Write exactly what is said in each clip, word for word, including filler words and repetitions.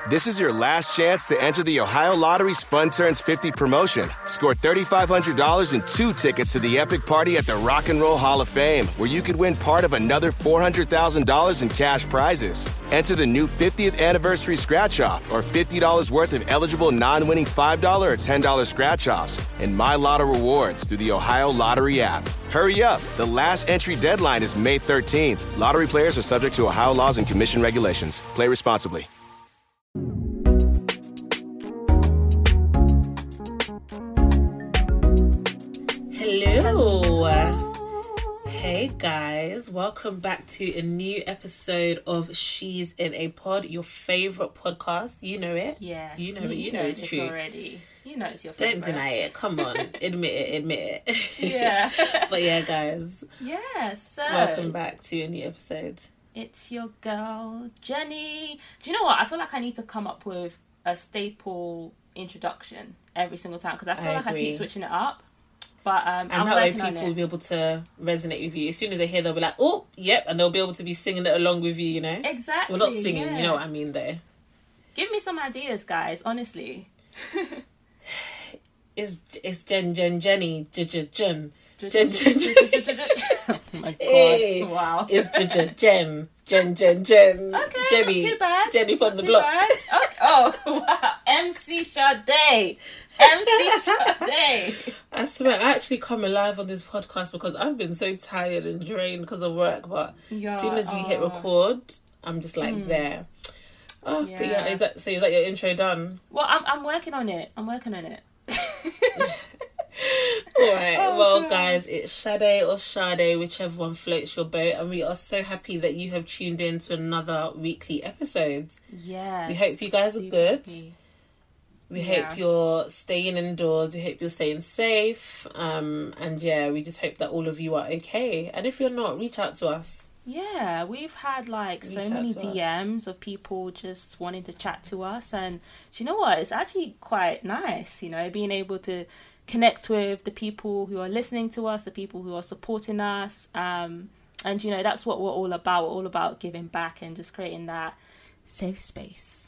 This is your last chance to enter the Ohio Lottery's Fun Turns fifty promotion. Score three thousand five hundred dollars and two tickets to the epic party at the Rock and Roll Hall of Fame, where you could win part of another four hundred thousand dollars in cash prizes. Enter the new fiftieth anniversary scratch-off or fifty dollars worth of eligible non-winning five dollars or ten dollars scratch-offs and My Lotto rewards through the Ohio Lottery app. Hurry up. The last entry deadline is May thirteenth. Lottery players are subject to Ohio laws and commission regulations. Play responsibly. Hello. Hey guys, welcome back to a new episode of She's in a Pod, your favorite podcast. You know it. Yes. You know it. You know it's true already. You know it's your favorite. Don't deny it. Come on. Admit it. Admit it. Yeah. But yeah, guys. Yeah, so. Welcome back to a new episode. It's your girl, Jenny. Do you know what? I feel like I need to come up with a staple introduction every single time because I feel I like agree. I keep switching it up. But um, and I'm that way working on people it. will be able to resonate with you. As soon as they hear, they'll be like, oh, yep. And they'll be able to be singing it along with you, you know? Exactly. Well, not singing, yeah. you know what I mean, though. Give me some ideas, guys, honestly. It's, it's Jen, Jen, Jenny, Jen, Jen, Jen. Jen, Jen, Jen. Oh my god. Hey, wow. It's Jen, Jen, Jen, Jen, Jen, Jen. Okay, Jenny, not too bad. Jenny from Not the too block. bad. Okay. Oh, wow. M C Sade. M C Sade. I swear, I actually come alive on this podcast because I've been so tired and drained because of work. But Yeah, as soon as we hit oh. record, I'm just like Mm. there. Oh, Yeah. but yeah, is that, so is that your intro done? Well, I'm I'm working on it. I'm working on it. Alright, Oh, well God. guys, it's Sade or Sade, whichever one floats your boat, and we are so happy that you have tuned in to another weekly episode. Yes. We hope you guys are super good. happy. We Yeah. hope you're staying indoors, we hope you're staying safe, um, and yeah, we just hope that all of you are okay. And if you're not, reach out to us. Yeah, we've had like so Reach out many to D Ms of people just wanting to chat to us, and do you know what? It's actually quite nice, you know, being able to connect with the people who are listening to us, the people who are supporting us, um, and you know that's what we're all about. We're all about giving back and just creating that safe space.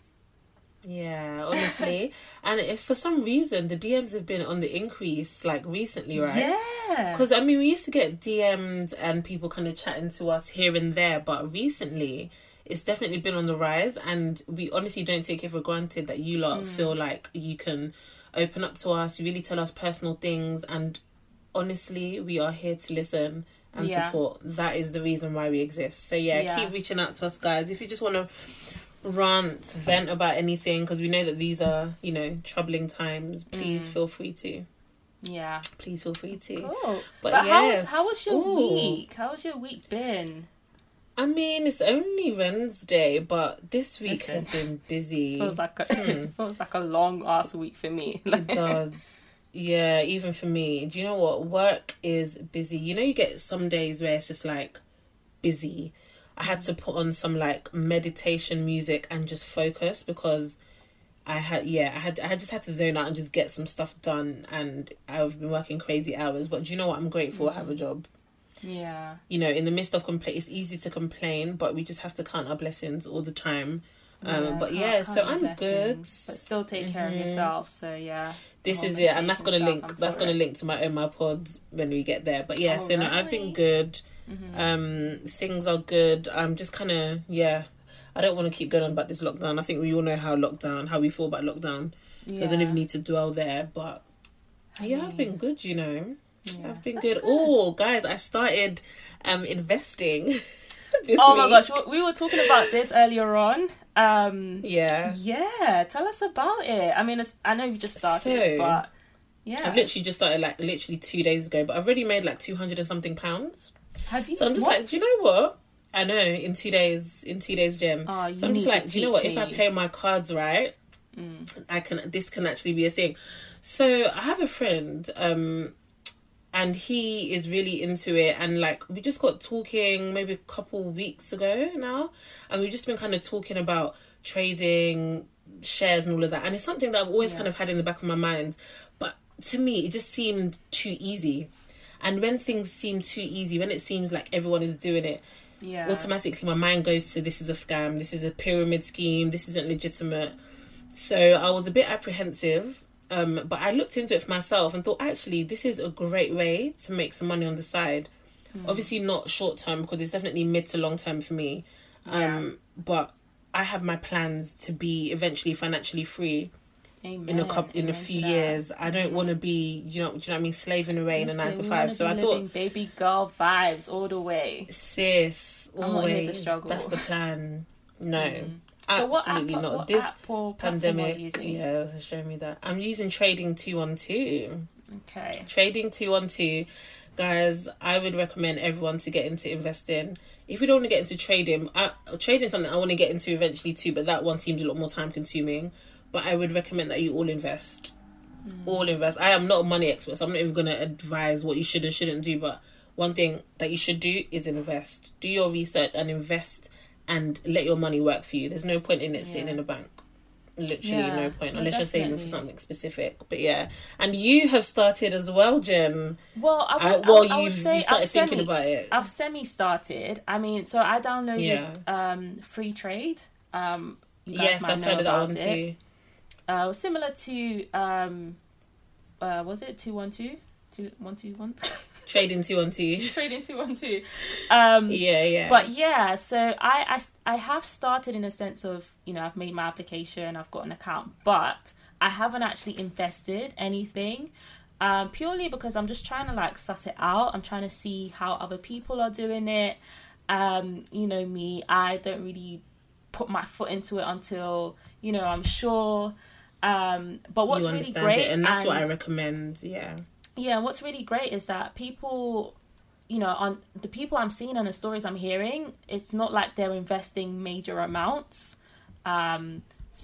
Yeah, honestly. And if for some reason the D Ms have been on the increase, like recently, right? Yeah. Because, I mean, we used to get D Ms and people kind of chatting to us here and there, but recently it's definitely been on the rise, and we honestly don't take it for granted that you lot Mm. feel like you can open up to us, you really tell us personal things, and honestly, we are here to listen and Yeah. support. That is the reason why we exist. So, yeah, Yeah. keep reaching out to us, guys. If you just want to rant, vent about anything, because we know that these are, you know, troubling times, please Mm. feel free to. Yeah. Please feel free to. Cool. But, But, how was yes. how was your Ooh. week? How was your week been? I mean, it's only Wednesday, but this week Listen. has been busy. Feels like a Hmm. feels like a long ass week for me. It does. Yeah, even for me. Do you know what? Work is busy. You know, you get some days where it's just like busy. I had to put on some like meditation music and just focus because I had, yeah, I had, I had just had to zone out and just get some stuff done. And I've been working crazy hours. But do you know what? I'm grateful I have a job. Yeah. You know, in the midst of complaint, it's easy to complain, but we just have to count our blessings all the time. Um, Yeah, but can't- yeah, can't so be I'm good. blessings, But still take care of Mhm. yourself. So yeah. This the is whole it, and that's gonna meditation link. stuff, I'm That's for gonna it. link to my own my pods when we get there. But yeah, so no, I've been Alright. good. Mhm. Um, things are good. I'm just kind of yeah. I don't want to keep going on about this lockdown. I think we all know how lockdown, how we feel about lockdown. So I don't Yeah. even need to dwell there. But I yeah, I've been mean, good. You know, yeah. I've been That's good. Oh, guys, I started um investing. this Oh my week. gosh, we we were talking about this earlier on. Um, Yeah. yeah, tell us about it. I mean, it's, I know you just started, So, but yeah, I've literally just started like literally two days ago, but I've already made like two hundred and something pounds. have you? So I'm just what? like, do you know what? I know in two days, in two days, Gem. Oh, you so I'm just need to like, do you know what? teach If I me. pay my cards right, Mm. I can. This can actually be a thing. So I have a friend, um, and he is really into it, and like we just got talking maybe a couple weeks ago now, and we've just been kind of talking about trading shares and all of that, and it's something that I've always Yeah. kind of had in the back of my mind, but to me it just seemed too easy. And when things seem too easy, when it seems like everyone is doing it, yeah. automatically my mind goes to, this is a scam, this is a pyramid scheme, this isn't legitimate. So I was a bit apprehensive, um, but I looked into it for myself and thought, actually, this is a great way to make some money on the side. Mm. Obviously not short term, because it's definitely mid to long term for me. Um, yeah. But I have my plans to be eventually financially free. Amen. in a couple, in Amen a few that. years. I don't want to be, you know, do you know what I mean, slaving away in a nine to five. So I living thought, baby girl vibes all the way. Sis, I'm not here to always. struggle. That's the plan. No, Mm. absolutely So what app, not. what This app or platform are pandemic, you using? yeah, it was showing me that. I'm using Trading two one two. Okay. Trading two one two, guys. I would recommend everyone to get into investing. If you don't want to get into trading, I, trading is something I want to get into eventually too, but that one seems a lot more time consuming. But I would recommend that you all invest. Mm. All invest. I am not a money expert, so I'm not even going to advise what you should and shouldn't do. But one thing that you should do is invest. Do your research and invest, and let your money work for you. There's no point in it yeah. sitting in a bank. Literally yeah, no point, no, unless definitely. you're saving for something specific. But yeah, and you have started as well, Jen. Well, I would, I, well, I, I would you've say you started I've thinking semi, about it. I've semi-started. I mean, so I downloaded Yeah. um, Free Trade. Um, you guys Yes, might I've know heard of that about one it. too. Uh, similar to um, uh, was it two one two, two one two one? Trading two one two. Trading two one two. Um, yeah, yeah. But yeah, so I, I, I have started in a sense of, you know, I've made my application, I've got an account, but I haven't actually invested anything, um, purely because I'm just trying to like suss it out. I'm trying to see how other people are doing it. Um, you know me, I don't really put my foot into it until, you know, I'm sure. Um, but what's you really understand great, it, and that's and, what I recommend. Yeah. Yeah, what's really great is that people, you know, on the people I'm seeing and the stories I'm hearing, it's not like they're investing major amounts. Um,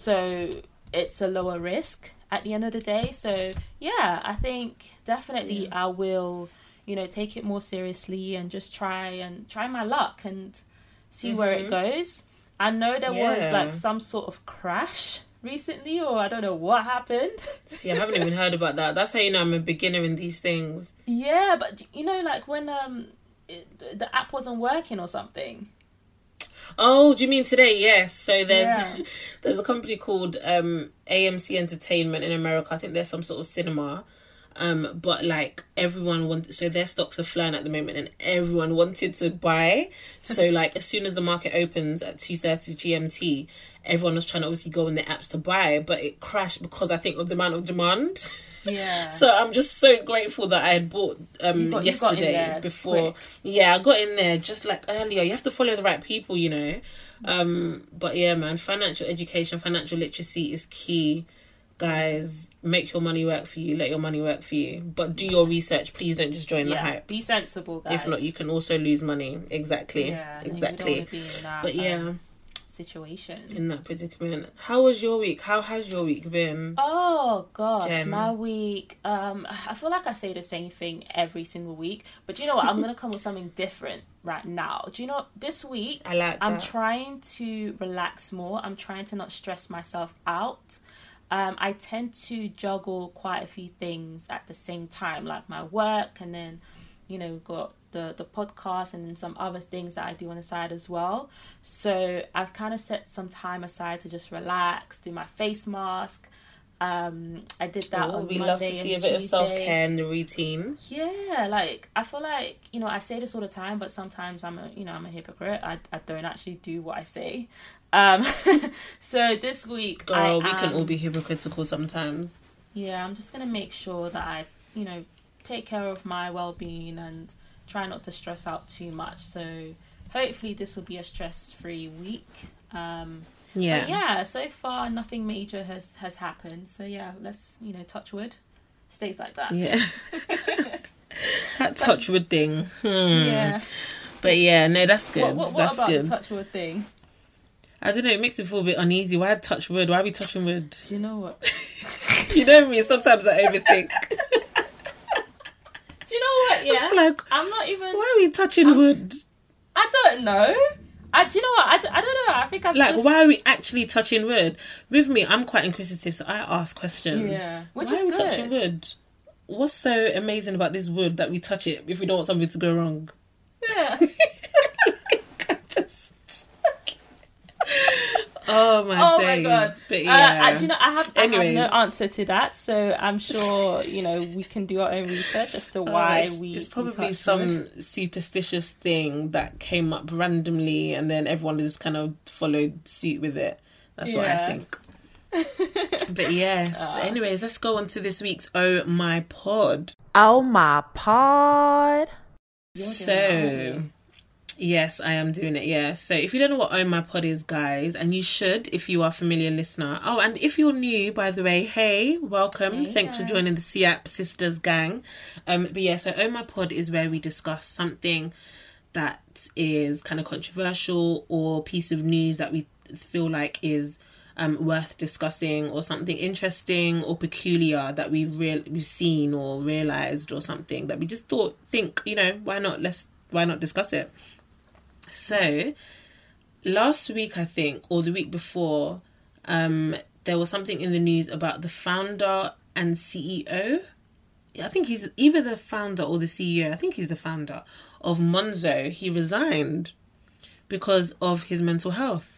so it's a lower risk at the end of the day. So yeah, I think definitely yeah. I will, you know, take it more seriously and just try and try my luck and see mm-hmm. where it goes. I know there yeah. was like some sort of crash recently, or I don't know what happened. See, I haven't even heard about that. That's how you know I'm a beginner in these things. Yeah, but you know, like when um it, the app wasn't working or something. Oh, do you mean today? Yes. So there's Yeah. there's a company called um A M C Entertainment in America. I think there's some sort of cinema. Um, but like everyone wanted, so their stocks are flying at the moment, and everyone wanted to buy. So like as soon as the market opens at two thirty G M T, everyone was trying to obviously go in the apps to buy, but it crashed because I think of the amount of demand. Yeah. So I'm just so grateful that I had bought um You got- you got in yesterday there before. quick. Yeah, I got in there just like earlier. You have to follow the right people, you know. Um, but yeah, man, financial education, financial literacy is key. Guys, make your money work for you. Let your money work for you. But do your research. Please don't just join the Yeah, hype. be sensible, guys. If not, you can also lose money. Exactly. Yeah, and you exactly. don't want to be in that, But yeah, um, situation. in that predicament. How was your week? How has your week been? Oh gosh, Jem. my week. Um, I feel like I say the same thing every single week, but you know what? I'm gonna come with something different right now. Do you know what? This week I like I'm that. trying to relax more. I'm trying to not stress myself out. Um, I tend to juggle quite a few things at the same time, like my work, and then, you know, we've got the, the podcast and some other things that I do on the side as well. So I've kind of set some time aside to just relax, do my face mask. Um, I did that Oh, on we Monday love to see a and bit of Tuesday. self-care in the routine. Yeah, like I feel like, you know, I say this all the time, but sometimes I'm a, you know, I'm a hypocrite. I, I don't actually do what I say. Um, so this week, Girl, I we am, can all be hypocritical sometimes. yeah, I'm just gonna make sure that I, you know, take care of my well-being and try not to stress out too much. So hopefully this will be a stress-free week. Um, Yeah. But yeah, so far nothing major has has happened. So yeah, let's, you know, touch wood. Stays like that. Yeah. That touch wood thing. Hmm. Yeah. But yeah, no, that's good. What, what, what that's about good. the touch wood thing? I don't know, it makes me feel a bit uneasy. Why touch wood? Why are we touching wood? Do you know what? You know me, sometimes I overthink. Do you know what? Yeah. It's like, I'm not even. why are we touching I'm- wood? I don't know. I, do you know what? I, d- I don't know. I think I'm Like, just... why are we actually touching wood? With me, I'm quite inquisitive, so I ask questions. Yeah. Which why is are we good. touching wood? What's so amazing about this wood that we touch it if we don't want something to go wrong? Yeah. Oh my oh days. my god! But yeah, uh, I, do you know I have, I have Anyways. no answer to that, so I'm sure you know we can do our own research as to why oh, it's, we. It's we probably touched some wood. superstitious thing that came up randomly, and then everyone just kind of followed suit with it. That's what I Yeah. think. But yes. Uh. Anyways, let's go on to this week's Oh My Pod. Oh my pod. You're doing So, that, aren't you? yes, I am doing it. Yeah. So, if you don't know what Oh My Pod is, guys, and you should if you are a familiar listener. Oh, and if you're new, by the way, hey, welcome. Hey, Thanks for guys. joining the C A P Sisters gang. Um, but yeah, so Oh My Pod is where we discuss something that is kind of controversial or piece of news that we feel like is um, worth discussing, or something interesting or peculiar that we've real we've seen or realized, or something that we just thought think you know why not let's why not discuss it. So last week, I think, or the week before, um, there was something in the news about the founder and C E O. I think he's either the founder or the C E O. I think he's the founder of Monzo. He resigned because of his mental health.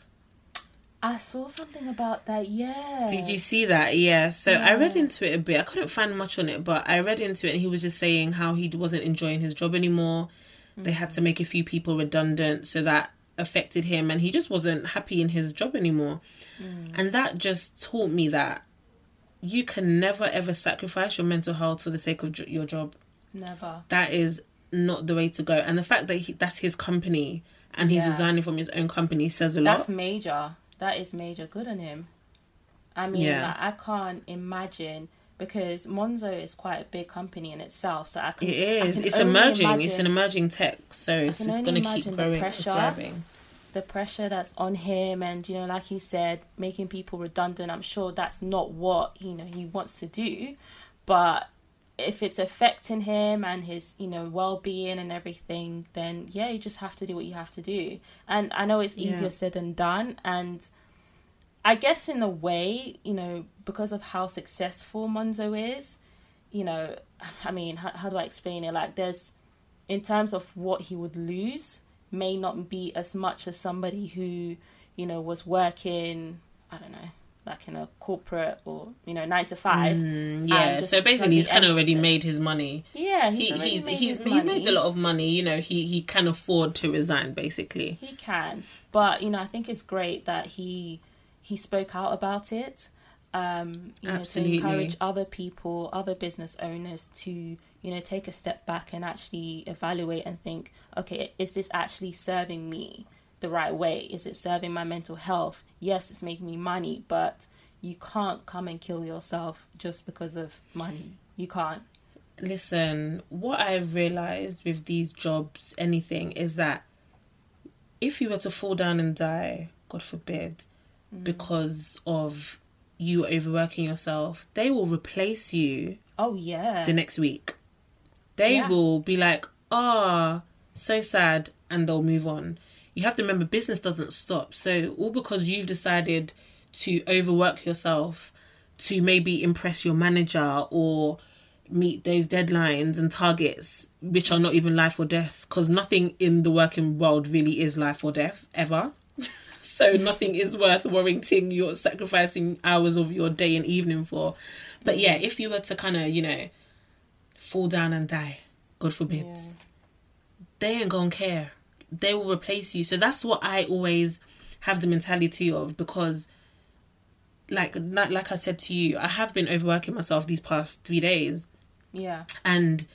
I saw something about that. Yeah. Did you see that? Yeah. So Yeah. I read into it a bit. I couldn't find much on it, but I read into it, and he was just saying how he wasn't enjoying his job anymore. They had to make a few people redundant, so that affected him, and he just wasn't happy in his job anymore. Mm. And that just taught me that you can never ever sacrifice your mental health for the sake of jo- your job. Never. That is not the way to go. And the fact that he, that's his company and he's Yeah. resigning from his own company says a lot. That's major. That is major. Good on him. I mean, Yeah. like, I can't imagine, because Monzo is quite a big company in itself. So I can. It I is. can It's only emerging. imagine It's an emerging tech, so it's can just only going to keep imagine the growing and pressure. thriving. the pressure that's on him, and you know, like you said, making people redundant. I'm sure that's not what you know he wants to do, but if it's affecting him and his you know well-being and everything, then yeah, you just have to do what you have to do. And I know it's easier Yeah. said than done, and I guess in a way, you know, because of how successful Monzo is, you know, I mean, how, how do I explain it? Like, there's, in terms of what he would lose, may not be as much as somebody who, you know, was working, I don't know, like in a corporate or, you know, nine to five. Mm, yeah, just so done basically the he's kind of already extra. made his money. Yeah, he's He, already he's made he's his he's made money. a lot of money. You know, he he can afford to resign. Basically, He can, but you know, I think it's great that he he spoke out about it. Um, you Absolutely. know, to encourage other people, other business owners to you know take a step back and actually evaluate and think, okay, is this actually serving me the right way? Is it serving my mental health? Yes, it's making me money, but you can't come and kill yourself just because of money. You can't. listen. What I've realized with these jobs, anything, is that if you were to fall down and die, God forbid, because of you overworking yourself, they will replace you Oh yeah. the next week. They Yeah. will be like, ah, so sad, and they'll move on. You have to remember, business doesn't stop. So all because you've decided to overwork yourself to maybe impress your manager or meet those deadlines and targets, which are not even life or death, because nothing in the working world really is life or death, ever. So nothing is worth warranting you're sacrificing hours of your day and evening for. But yeah, if you were to kind of, you know, fall down and die, God forbid, Yeah. they ain't gonna care. They will replace you. So that's what I always have the mentality of, because like like like I said to you, I have been overworking myself these past three days, Yeah. and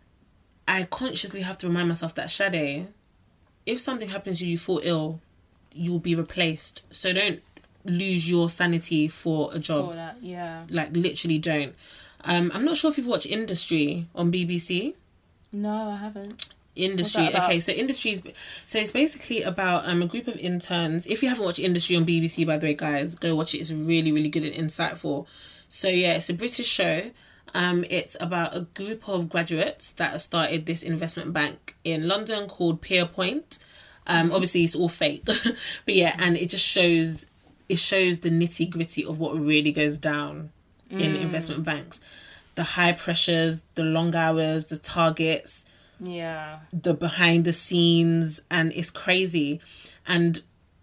I consciously have to remind myself that, Sade, if something happens to you, you fall ill, you'll be replaced. So don't lose your sanity for a job. For that, yeah. Like, literally don't. Um, I'm not sure if you've watched Industry on B B C. No, I haven't. Industry. What's that about? Okay, so Industry is, so it's basically about um a group of interns. If you haven't watched Industry on B B C, by the way, guys, go watch it. It's really, really good and insightful. So yeah, it's a British show. Um, it's about a group of graduates that have started this investment bank in London called Pierpoint. Um, obviously it's all fake, but yeah, and it just shows it shows the nitty gritty of what really goes down in investment banks, the high pressures, the long hours, the targets, Yeah. the behind the scenes, and it's crazy. And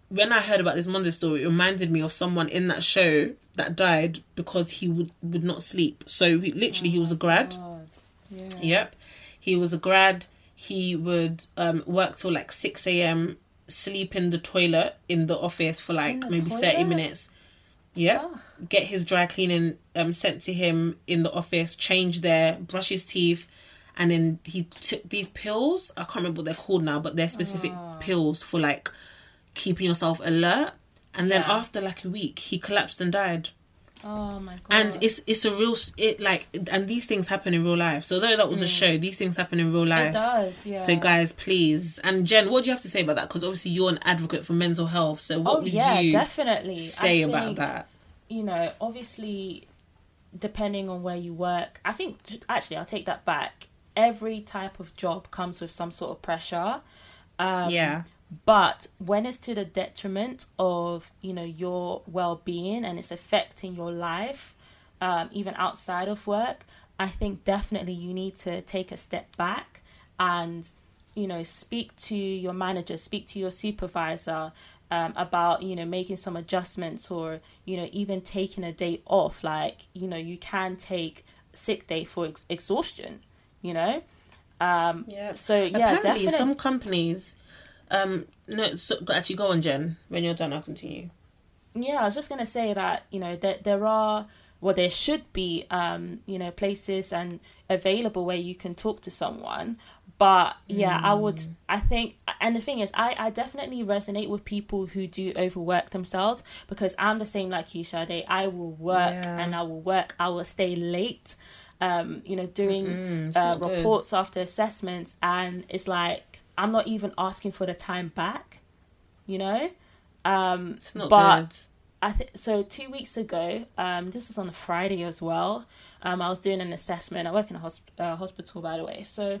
when I heard about this Monday story, it reminded me of someone in that show that died because he would, would not sleep. So he, literally, oh he was a grad. Yeah. Yep. He was a grad. He would um, work till like six a.m., sleep in the toilet in the office for like maybe toilet? thirty minutes. Yeah. Oh. Get his dry cleaning um, sent to him in the office, change there, brush his teeth. And then he took these pills. I can't remember what they're called now, but they're specific oh. pills for like keeping yourself alert. And then yeah. after like a week, he collapsed and died. Oh my god! And it's it's a real it like and these things happen in real life. So although that was mm. a show, these things happen in real life. It does, yeah. So guys, please. And Jen, what do you have to say about that? Because obviously you're an advocate for mental health. So what oh, would yeah, you definitely. say I about think, that? You know, obviously, depending on where you work, I think actually I'll take that back. Every type of job comes with some sort of pressure. Um, yeah. But when it's to the detriment of, you know, your well-being and it's affecting your life, um, even outside of work, I think definitely you need to take a step back and, you know, speak to your manager, speak to your supervisor um, about, you know, making some adjustments or, you know, even taking a day off. Like, you know, you can take sick day for ex- exhaustion. You know, um, yeah. So yeah, apparently definitely. some companies, um, no, so, actually go on, Jen. When you're done, I'll continue. Yeah, I was just gonna say that you know that there are, well, there should be, um, you know, places and available where you can talk to someone. But yeah, mm. I would, I think, and the thing is, I, I definitely resonate with people who do overwork themselves because I'm the same like you, Sade. I will work yeah. and I will work. I will stay late. Um, you know, doing mm, uh, reports after assessments, and it's like I'm not even asking for the time back, you know. Um, it's not but good. I think so. Two weeks ago, um, this was on a Friday as well. Um, I was doing an assessment. I work in a hosp- uh, hospital, by the way. So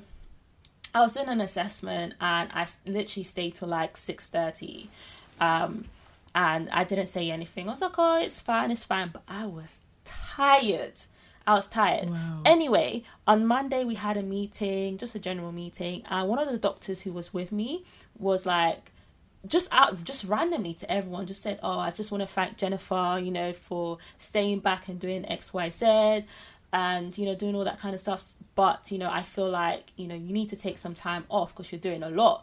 I was doing an assessment, and I literally stayed till like six thirty, um, and I didn't say anything. I was like, "Oh, it's fine, it's fine," but I was tired. I was tired. Wow. Anyway, on Monday we had a meeting, just a general meeting, and one of the doctors who was with me was like, just out, just randomly to everyone, just said, "Oh, I just want to thank Jennifer, you know, for staying back and doing X, Y, Z, and you know, doing all that kind of stuff. But you know, I feel like you know you need to take some time off because you're doing a lot."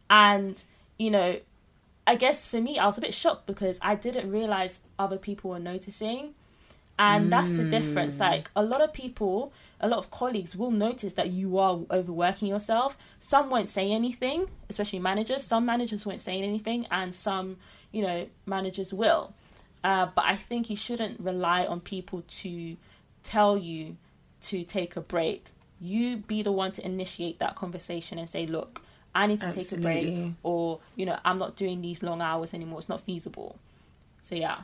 And you know, I guess for me, I was a bit shocked because I didn't realize other people were noticing. And that's the difference. Like, a lot of people, a lot of colleagues will notice that you are overworking yourself. Some won't say anything, especially managers. Some managers won't say anything, and some, you know, managers will. Uh, but I think you shouldn't rely on people to tell you to take a break. You be the one to initiate that conversation and say, look, I need to Absolutely. take a break, or, you know, I'm not doing these long hours anymore. It's not feasible. So, yeah.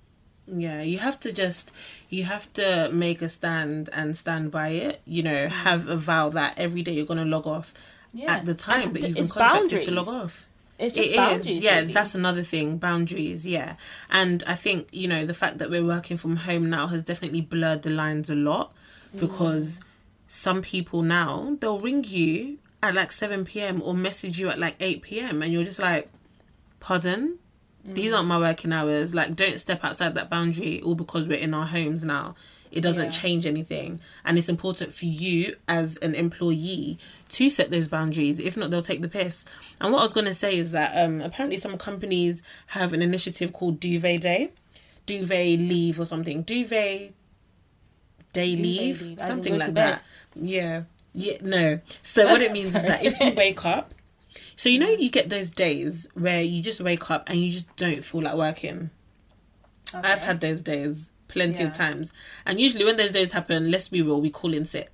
Yeah, you have to just, you have to make a stand and stand by it. You know, mm. have a vow that every day you're going to log off yeah. at the time and that you've been contracted boundaries. to log off. It's just it boundaries. Is. Yeah, really. That's another thing, boundaries, yeah. And I think, you know, the fact that we're working from home now has definitely blurred the lines a lot because mm. some people now, they'll ring you at like seven p.m. or message you at like eight p.m. and you're just like, pardon? These aren't my working hours. Like, don't step outside that boundary all because we're in our homes now. It doesn't yeah. change anything. And it's important for you as an employee to set those boundaries. If not, they'll take the piss. And what I was going to say is that um, apparently some companies have an initiative called Duvet Day. Duvet Leave or something. Duvet Day Duvet Leave. leave. Something like that. Yeah. Yeah. No. So what it means is that if you wake up, so, you know, you get those days where you just wake up and you just don't feel like working. Okay. I've had those days plenty yeah. of times. And usually when those days happen, let's be real, we call in sick.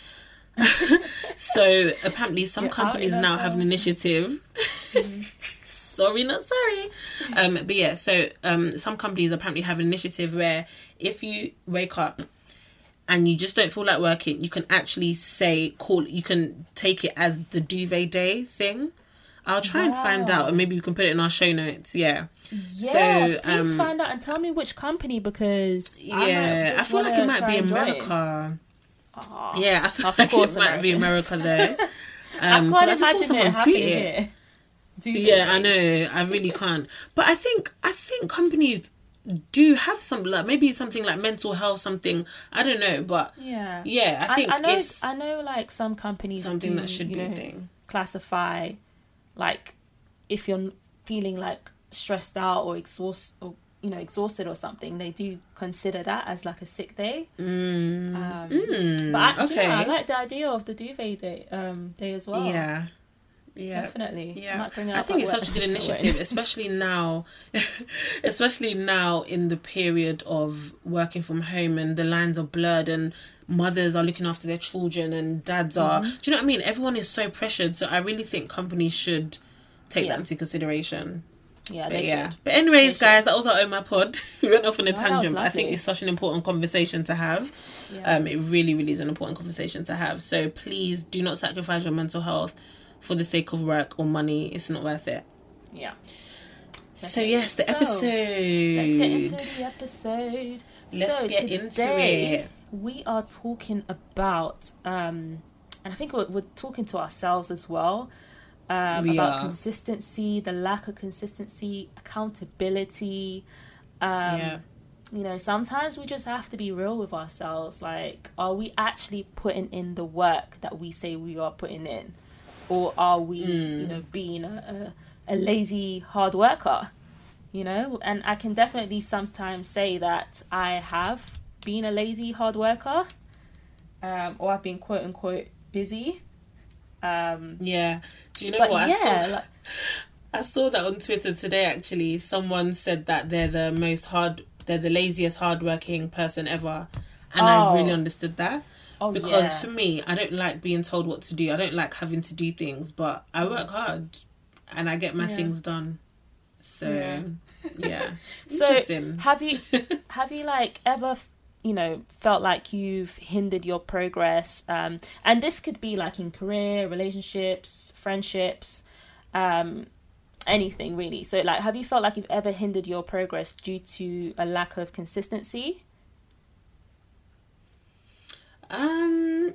So, apparently some You're companies now have an initiative. Mm-hmm. Sorry, not sorry. Um, but yeah, so um, some companies apparently have an initiative where if you wake up and you just don't feel like working, you can actually say, call, you can take it as the Duvet Day thing. I'll try wow. and find out, and maybe we can put it in our show notes. Yeah. Yeah. So, please um, find out and tell me which company because yeah, I, I feel like it might be America. Oh, yeah, I feel like it might be America though. Um, I can't imagine it happening here. duvet Yeah, I days. know. I really can't. But I think I think companies do have some, like, maybe something like mental health, something, I don't know, but Yeah, yeah, I think I, know. it's I know, like some companies something do, that should you be a know, thing. classify, like, if you're feeling like stressed out or exhaust or you know exhausted or something, they do consider that as like a sick day. Mm. Um, Mm, but I, do you know, I okay. like the idea of the duvet day, um, day as well. Yeah. Yeah. Definitely. I Yeah. might bring it I up think at it's work. such a good initiative, especially now, especially now in the period of working from home and the lines are blurred and mothers are looking after their children and dads are, Mm-hmm. do you know what I mean? Everyone is so pressured. So I really think companies should take Yeah. that into consideration. Yeah, But they yeah. should. But anyways, They guys, should. that was our Oh My Pod. We went off on a No, that was tangent, but I think lovely. it's such an important conversation to have. Yeah. Um, it really, really is an important conversation to have. So please do not sacrifice your mental health for the sake of work or money. It's not worth it. Yeah. So yes, the So, episode. Let's get into the episode. Let's so get into today, it. We are talking about, um, and I think we're, we're talking to ourselves as well, um, We about are. consistency, the lack of consistency, accountability. Um, Yeah. You know, sometimes we just have to be real with ourselves. Like, are we actually putting in the work that we say we are putting in? Or are we, Hmm. you know, being a, a, a lazy hard worker? You know, and I can definitely sometimes say that I have been a lazy hard worker, um, or I've been quote unquote busy. Um, Yeah. Do you know but what? I yeah, saw, like, I saw that on Twitter today, actually. Someone said that they're the most hard, they're the laziest hardworking person ever. And I Oh. really understood that. oh Because yeah, for me, I don't like being told what to do. I don't like having to do things, but I work hard and I get my Yeah. things done. So, Yeah. yeah. So Interesting. have you have you like ever you know felt like you've hindered your progress? Um, and this could be like in career, relationships, friendships, um, anything really. So like, have you felt like you've ever hindered your progress due to a lack of consistency? Um,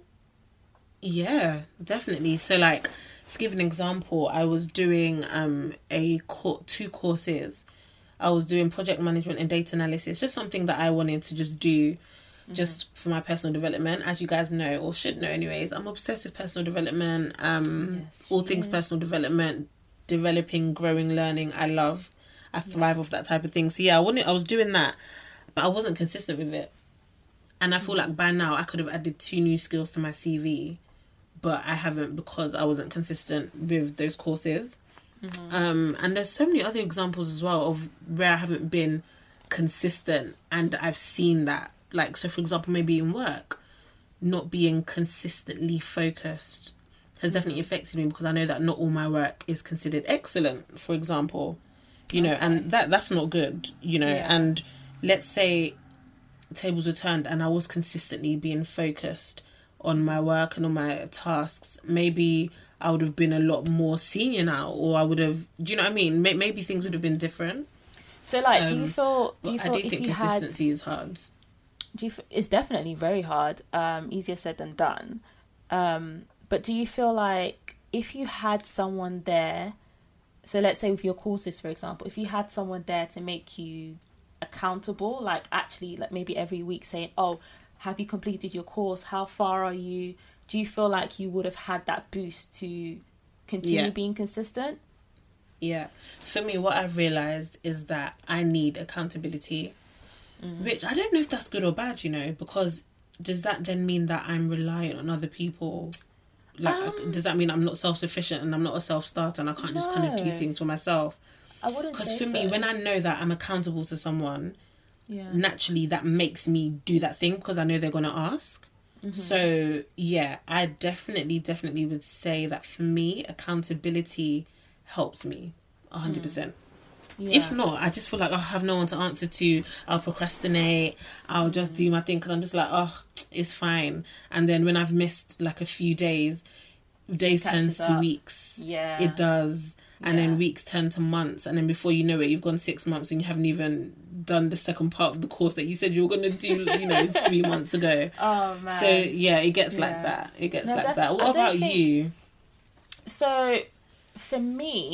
yeah, definitely. So, like, to give an example, I was doing um a co- two courses. I was doing project management and data analysis, just something that I wanted to just do, just for my personal development. As you guys know, or should know, anyways, I'm obsessed with personal development. Um, Yes, all she things is. personal development, developing, growing, learning. I love. I thrive off that type of thing. So yeah, I wanted. I was doing that, but I wasn't consistent with it. And I feel like by now I could have added two new skills to my C V, but I haven't because I wasn't consistent with those courses. Mm-hmm. Um, and there's so many other examples as well of where I haven't been consistent and I've seen that. Like, so for example, maybe in work, not being consistently focused has definitely affected me because I know that not all my work is considered excellent, for example. You know, Okay. and that that's not good, you know. Yeah. And let's say tables were turned and I was consistently being focused on my work and on my tasks, maybe I would have been a lot more senior now, or I would have, do you know what I mean? May- maybe things would have been different. So like, do you Um, feel? Do But you I feel do if think you had? consistency is hard. Do you? f- It's definitely very hard. Um, easier said than done. Um, but do you feel like if you had someone there, so let's say with your courses, for example, if you had someone there to make you accountable, like actually, like maybe every week saying, "Oh, have you completed your course? How far are you?" Do you feel like you would have had that boost to continue Yeah. being consistent? Yeah. For me, what I've realised is that I need accountability, which I don't know if that's good or bad, you know, because does that then mean that I'm reliant on other people? Like, Um, does that mean I'm not self-sufficient and I'm not a self-starter and I can't just kind of do No. things for myself? I wouldn't Because say for me, so. when I know that I'm accountable to someone, yeah. naturally that makes me do that thing because I know they're going to ask. Mm-hmm. So, yeah, I definitely, definitely would say that for me, accountability helps me one hundred percent. Yeah. If not, I just feel like, oh, I have no one to answer to. I'll procrastinate. I'll just do my thing because I'm just like, oh, it's fine. And then when I've missed like a few days, days catches turns to up. weeks. Yeah. It does. And Yeah. then weeks turn to months. And then before you know it, you've gone six months and you haven't even done the second part of the course that you said you were going to do, you know, three months ago. Oh man. So, yeah, it gets Yeah. like that. It gets No, like def- that. I What don't about think- you? So, for me,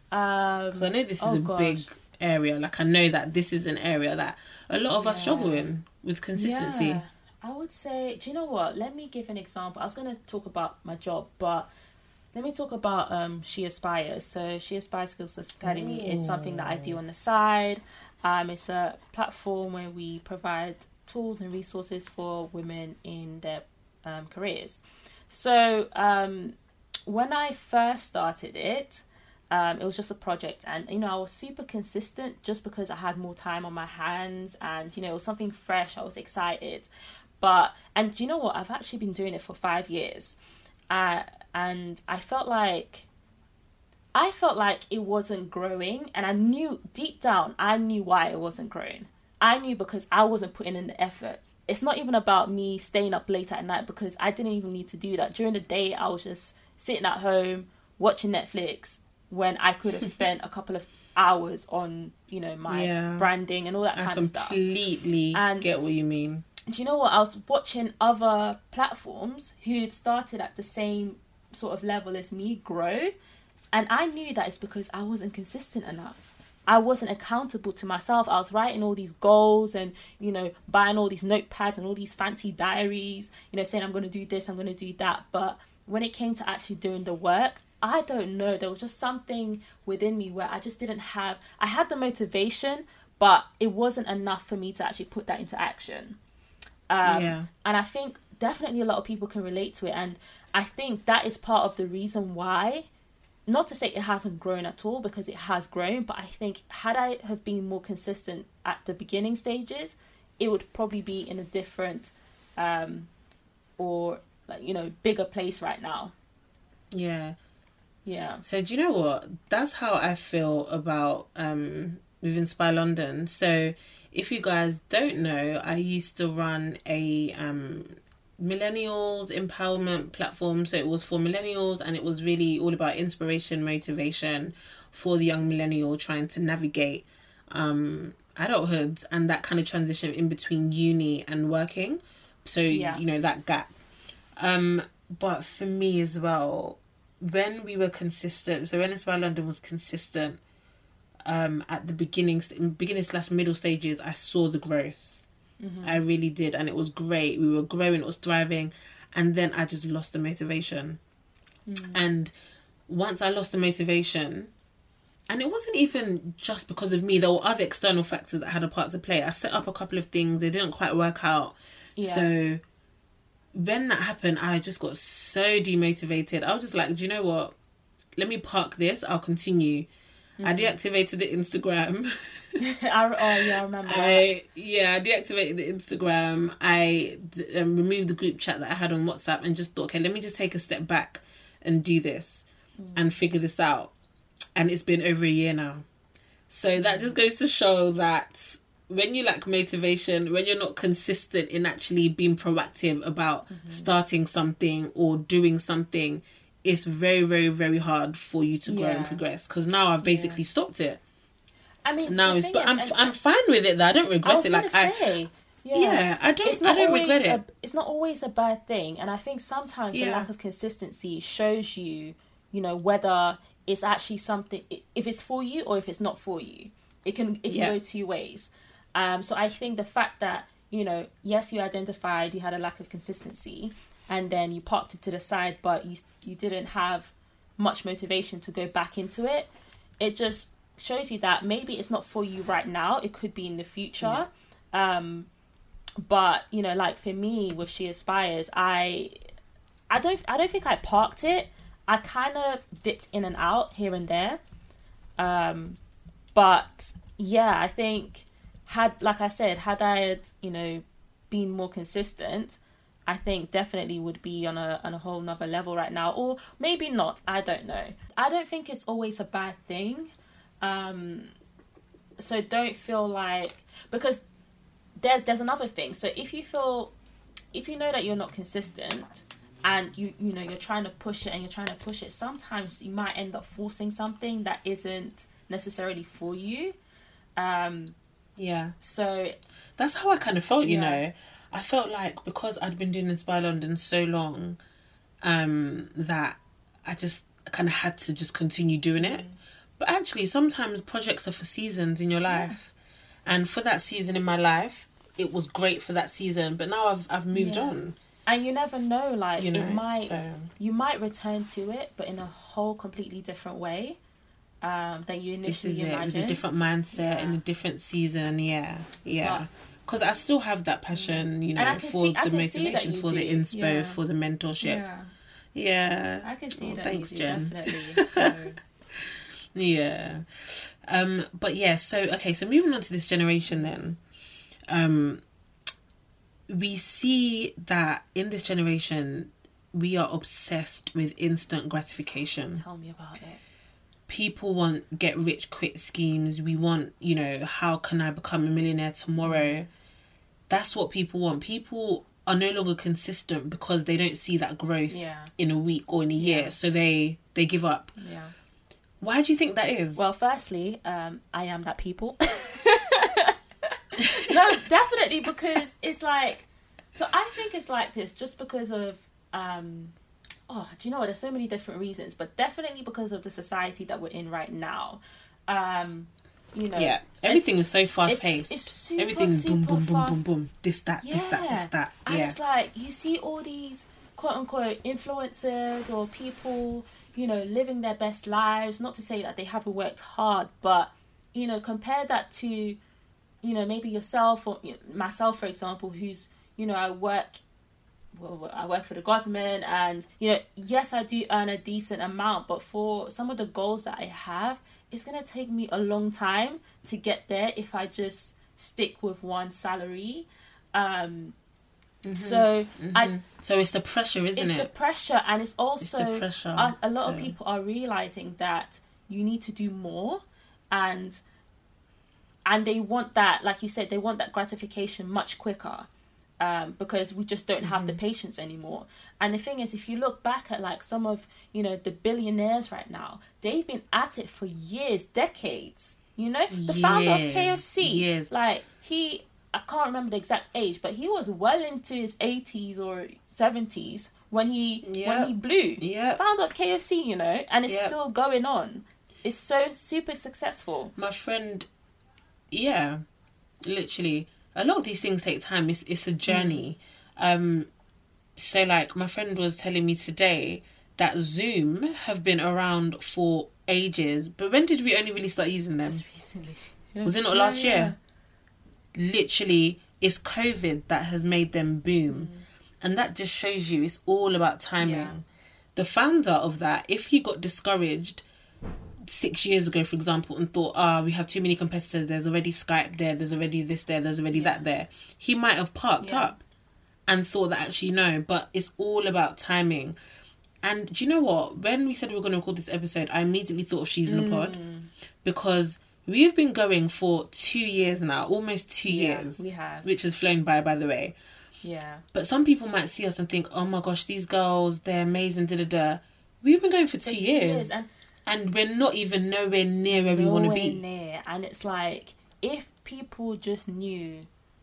Um, Because I know this is oh a gosh. big area. Like, I know that this is an area that a lot of us struggle Yeah. in with consistency. Yeah, I would say, do you know what? Let me give an example. I was going to talk about my job, but let me talk about um She Aspires. So She Aspires Skills Academy, it's something that I do on the side. Um, it's a platform where we provide tools and resources for women in their um, careers. So um, when I first started it, Um, it was just a project, and you know, I was super consistent just because I had more time on my hands, and you know, it was something fresh. I was excited, but and do you know what? I've actually been doing it for five years, uh, and I felt like I felt like it wasn't growing, and I knew deep down I knew why it wasn't growing. I knew because I wasn't putting in the effort. It's not even about me staying up late at night, because I didn't even need to do that. During the day, I was just sitting at home watching Netflix, when I could have spent a couple of hours on, you know, my Yeah. branding and all that I kind of stuff. completely And- get what you mean. Do you know what? I was watching other platforms who'd started at the same sort of level as me grow, and I knew that it's because I wasn't consistent enough. I wasn't accountable to myself. I was writing all these goals and, you know, buying all these notepads and all these fancy diaries, you know, saying I'm going to do this, I'm going to do that. But when it came to actually doing the work, I don't know, there was just something within me where I just didn't have, I had the motivation, but it wasn't enough for me to actually put that into action. Um, Yeah. And I think definitely a lot of people can relate to it. And I think that is part of the reason why, not to say it hasn't grown at all, because it has grown, but I think had I have been more consistent at the beginning stages, it would probably be in a different um, or, like, you know, bigger place right now. Yeah. Yeah. So do you know what? That's how I feel about um with Inspire London. So if you guys don't know, I used to run a um millennials empowerment platform. So it was for millennials, and it was really all about inspiration, motivation for the young millennial trying to navigate um adulthood and that kind of transition in between uni and working. So Yeah. you know, that gap. Um but for me as well, when we were consistent, so when Inspire London was consistent, um, at the beginning, beginning slash middle stages, I saw the growth. Mm-hmm. I really did, and it was great. We were growing, it was thriving, and then I just lost the motivation. Mm. And once I lost the motivation, and it wasn't even just because of me, there were other external factors that had a part to play. I set up a couple of things, they didn't quite work out. Yeah. So when that happened, I just got so demotivated. I was just like, do you know what? Let me park this. I'll continue. Mm. I deactivated the Instagram. I, oh, yeah, I remember I, that. Yeah, I deactivated the Instagram. I um, removed the group chat that I had on WhatsApp and just thought, okay, let me just take a step back and do this mm. and figure this out. And it's been over a year now. So that just goes to show that when you lack motivation, when you're not consistent in actually being proactive about mm-hmm. starting something or doing something, it's very, very, very hard for you to grow yeah. and progress. Because now I've basically yeah. stopped it. I mean, now it's, but is, I'm and, I'm fine with it though. I don't regret I was it. Like say, I, yeah. yeah, I don't, I don't regret it. A, it's not always a bad thing, and I think sometimes yeah. the lack of consistency shows you, you know, whether it's actually something, if it's for you or if it's not for you. It can it can yeah. go two ways. Um, so I think the fact that, you know, yes, you identified you had a lack of consistency, and then you parked it to the side, but you you didn't have much motivation to go back into it. It just shows you that maybe it's not for you right now. It could be in the future. Yeah. Um, but you know, like for me with She Aspires, I I don't I don't think I parked it. I kind of dipped in and out here and there. Um, but yeah, I think. Had, like I said, had I had, you know, been more consistent, I think definitely would be on a on a whole nother level right now. Or maybe not, I don't know. I don't think it's always a bad thing. Um, so don't feel like, because there's there's another thing. So if you feel, if you know that you're not consistent and you, you know, you're trying to push it and you're trying to push it, sometimes you might end up forcing something that isn't necessarily for you. Um, Yeah. So that's how I kind of felt, you yeah. know. I felt like because I'd been doing Inspire London so long, um, that I just kind of had to just continue doing it. Mm. But actually, sometimes projects are for seasons in your life. Yeah. And for that season in my life, it was great for that season. But now I've I've moved yeah. on. And you never know, like, you know, it might, so. you might return to it, but in a whole completely different way um, than you initially this is imagined. It, with a different mindset, yeah. in a different season, yeah, yeah. Because I still have that passion, you know, for see, the motivation, for do. the inspo, yeah. for the mentorship. Yeah. Yeah. I can see oh, that thanks, you do, Jen. definitely. So. yeah. Um, but yeah, so, okay, so moving on to this generation then. Um... We see that in this generation, we are obsessed with instant gratification. Tell me about it. People want get rich quick schemes. We want, you know, how can I become a millionaire tomorrow? That's what people want. People are no longer consistent because they don't see that growth yeah. in a week or in a year. Yeah. So they, they give up. Yeah. Why do you think that is? Well, firstly, um, I am that people. No, definitely, because it's like, so I think it's like this just because of, um, oh, do you know what? There's so many different reasons, but definitely because of the society that we're in right now. Um, you know, yeah, everything is so fast paced. It's, it's super, Everything's super boom, boom, boom, fast. boom, boom. This, that, yeah. this, that, this, that. Yeah. And it's like you see all these quote unquote influencers or people, you know, living their best lives. Not to say that they haven't worked hard, but you know, compare that to, you know, maybe yourself or you know, myself, for example, who's, you know, I work, well, I work for the government and, you know, yes, I do earn a decent amount, but for some of the goals that I have, it's going to take me a long time to get there if I just stick with one salary. Um, mm-hmm. So, mm-hmm. I... So it's the pressure, isn't it's it? It's the pressure, and it's also... It's the pressure. A, a lot so. of people are realising that you need to do more, and... And they want that, like you said, they want that gratification much quicker um, because we just don't have mm-hmm. the patience anymore. And the thing is, if you look back at like some of, you know, the billionaires right now, they've been at it for years, decades. You know, the years, founder of K F C, years. like he, I can't remember the exact age, but he was well into his eighties or seventies when he yep. when he blew. Yep. Founder of K F C, you know, and it's yep. still going on. It's so super successful. My friend... Yeah, literally. A lot of these things take time. It's it's a journey. Mm. Um, so like my friend was telling me today that Zoom have been around for ages. But when did we only really start using them? Just recently. Yeah. Was it not yeah, last yeah. year? Literally, it's COVID that has made them boom. Mm. And that just shows you it's all about timing. Yeah. The founder of that, if he got discouraged six years ago, for example, and thought, ah, oh, we have too many competitors, there's already Skype there, there's already this there, there's already yeah. that there, he might have parked yeah. up and thought that actually no, but it's all about timing. And do you know what? When we said we were going to record this episode, I immediately thought of She's in a Pod mm. because we've been going for two years now, almost two yeah, years, we have, which has flown by, by the way. Yeah. But some people might see us and think, oh my gosh, these girls, they're amazing, da da da. We've been going for two, two years. years and And we're not even nowhere near where we want to be. Near. And it's like, if people just knew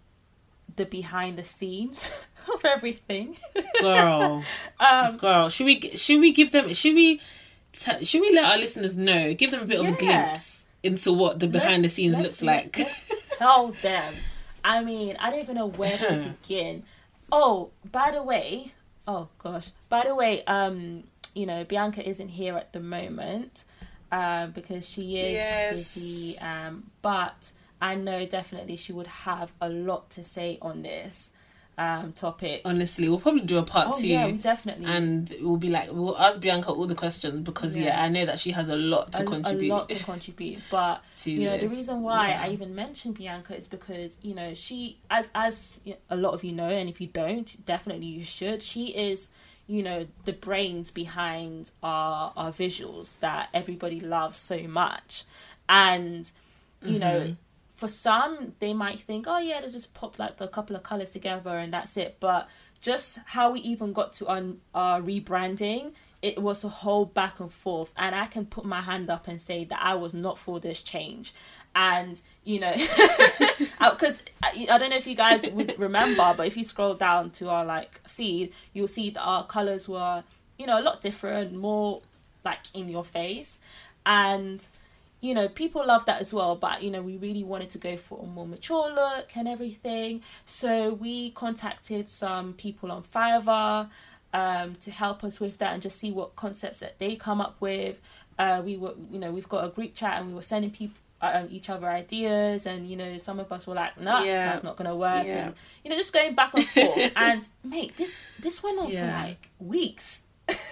the behind the scenes of everything. Girl. um, Girl. Should we, should we give them, should we, t- should we let our listeners know, give them a bit yeah. of a glimpse into what the behind let's, the scenes looks like? Let's tell them. I mean, I don't even know where to begin. Oh, by the way, oh gosh. By the way, um... you know, Bianca isn't here at the moment uh, because she is yes. busy. Um, but I know definitely she would have a lot to say on this um, topic. Honestly, we'll probably do a part oh, two. Yeah, we definitely. And we'll be like, we'll ask Bianca all the questions because, yeah, yeah I know that she has a lot to a, contribute. A lot to contribute. But, to you know, this. the reason why yeah. I even mentioned Bianca is because, you know, she, as, as you know, a lot of you know, and if you don't, definitely you should, she is... you know, the brains behind our our visuals that everybody loves so much. And, you mm-hmm. know, for some, they might think, oh, yeah, they'll just pop, like, a couple of colours together and that's it. But just how we even got to our, our rebranding, it was a whole back and forth. And I can put my hand up and say that I was not for this change. And, you know, because I, I don't know if you guys would remember, but if you scroll down to our, like, feed, you'll see that our colours were, you know, a lot different, more, like, in your face. And, you know, people love that as well, but, you know, we really wanted to go for a more mature look and everything. So we contacted some people on Fiverr um, to help us with that and just see what concepts that they come up with. Uh, we were, you know, we've got a group chat and we were sending people um, each other ideas, and, you know, some of us were like, nah, yeah. that's not going to work. Yeah. And, you know, just going back and forth. And, mate, this, this went on yeah. for like weeks.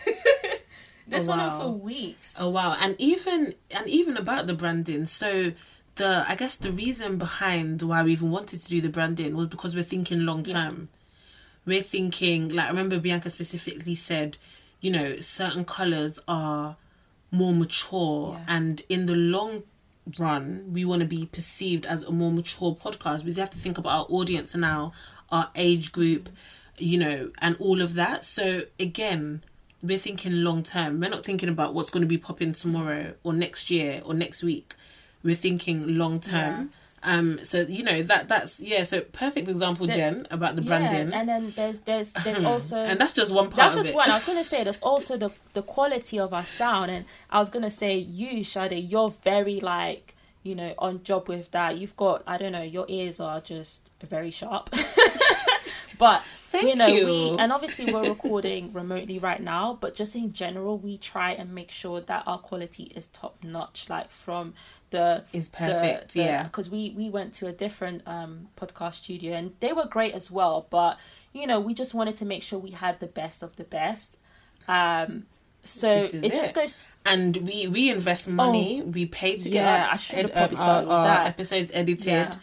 This oh, wow. went on for weeks. Oh wow. And even and even about the branding, so the I guess the reason behind why we even wanted to do the branding was because we're thinking long term. Yeah. We're thinking, like, I remember Bianca specifically said, you know, certain colours are more mature, yeah. and in the long run we want to be perceived as a more mature podcast. We have to think about our audience now, our age group, you know, and all of that. So again, we're thinking long term. We're not thinking about what's going to be popping tomorrow or next year or next week. We're thinking long term. Yeah. Um. So, you know, that that's yeah. So perfect example, the, Jen, about the branding. Yeah, and then there's there's there's also and that's just one part. That's of just it. one. I was gonna say there's also the the quality of our sound, and I was gonna say you, Sade, you're very like, you know, on job with that. You've got, I don't know, your ears are just very sharp. But Thank you know, you. we, and obviously we're recording remotely right now, but just in general, we try and make sure that our quality is top notch, like from the is perfect, the, the, yeah. Because we we went to a different um podcast studio and they were great as well, but you know, we just wanted to make sure we had the best of the best. Um, so it, it just goes. And we we invest money. Oh, we pay to get yeah, our, I should have ed, probably our, started with our that. episodes edited. Yeah.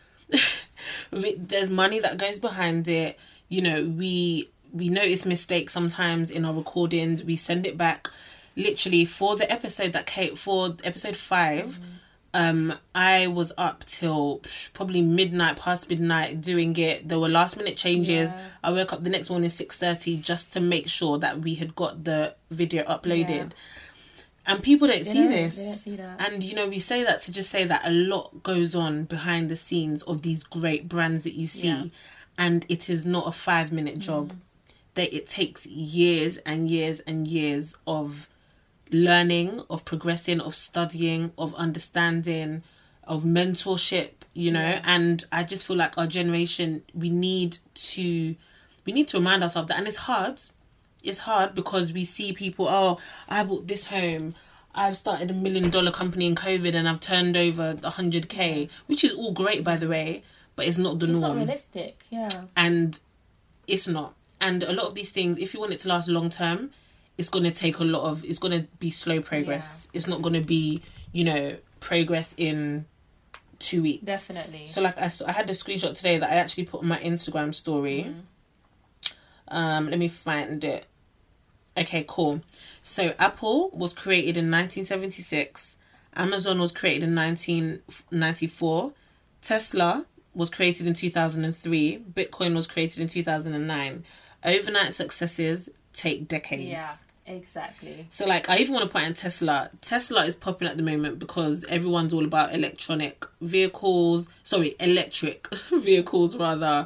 we, there's money that goes behind it. You know, we we notice mistakes sometimes in our recordings. We send it back. Literally for the episode that came for episode five, mm-hmm. um, I was up till probably midnight, past midnight, doing it. There were last minute changes. Yeah. I woke up the next morning six thirty just to make sure that we had got the video uploaded. Yeah. And people don't they see don't, this. They don't see that. And, you know, we say that to just say that a lot goes on behind the scenes of these great brands that you see. Yeah. And it is not a five minute job. Mm. That it takes years and years and years of learning, of progressing, of studying, of understanding, of mentorship, you know. Yeah. And I just feel like our generation, we need to, we need to remind ourselves that. And it's hard. It's hard because we see people, oh, I bought this home. I've started a million dollar company in COVID and I've turned over one hundred K, which is all great, by the way, but it's not the it's norm. It's not realistic, yeah. And it's not. And a lot of these things, if you want it to last long term, it's going to take a lot of, it's going to be slow progress. Yeah. It's not going to be, you know, progress in two weeks. Definitely. So like I, I had a screenshot today that I actually put on my Instagram story. Mm. Um, let me find it. Okay, cool. So Apple was created in nineteen seventy-six. Amazon was created in nineteen ninety-four. Tesla was created in two thousand three. Bitcoin was created in two thousand nine. Overnight successes take decades. Yeah, exactly. So, like, I even want to point out Tesla. Tesla is popping at the moment because everyone's all about electronic vehicles. Sorry, electric vehicles, rather.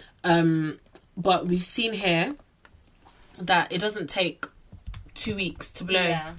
Um, but we've seen here that it doesn't take two weeks to blow. Yeah.